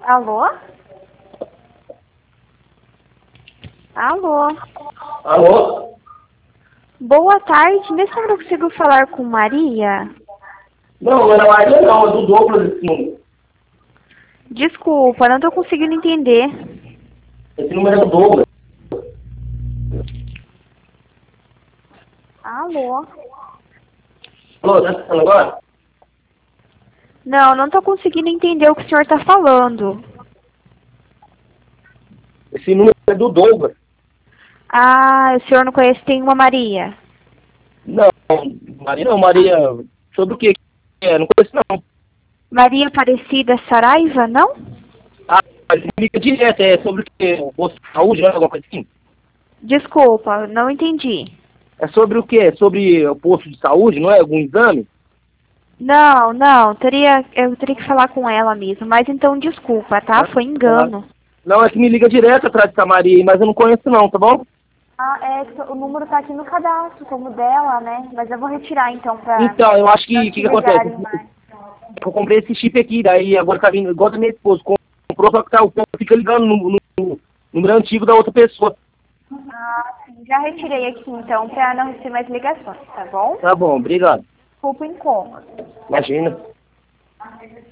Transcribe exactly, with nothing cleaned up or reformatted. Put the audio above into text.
Alô? Alô? Alô? Boa tarde, nesse número eu consigo falar com Maria? Não, não é da Maria não, é do Douglas esse número. Desculpa, não tô conseguindo entender. Esse número é do Douglas. Alô? Alô, tá escutando agora? Não, não tô conseguindo entender o que o senhor tá falando. Esse número é do Douglas. Ah, o senhor não conhece, tem uma Maria? Não, Maria não, Maria... Sobre o que que é? Não conheço não. Maria Aparecida Saraiva, não? Ah, mas me liga direto, é sobre o que? O posto de saúde, né? Alguma coisa assim? Desculpa, não entendi. É sobre o que? É sobre o posto de saúde, não é? Algum exame? Não, não, teria, eu teria que falar com ela mesmo, mas então desculpa, tá? Ah, Foi tá. engano. Não, é que me liga direto atrás dessa Maria aí, mas eu não conheço não, tá bom? Ah, é, que o número tá aqui no cadastro, como dela, né? Mas eu vou retirar então pra Então, eu acho que não o te que, que acontece? ligarem mais. Eu comprei esse chip aqui, daí agora tá vindo, igual da minha esposa, comprou, só que tá, o povo fica ligando no, no, no número antigo da outra pessoa. Ah, sim, já retirei aqui então pra não receber mais ligações, tá bom? Tá bom, obrigado. Desculpa o incômodo. Imagina.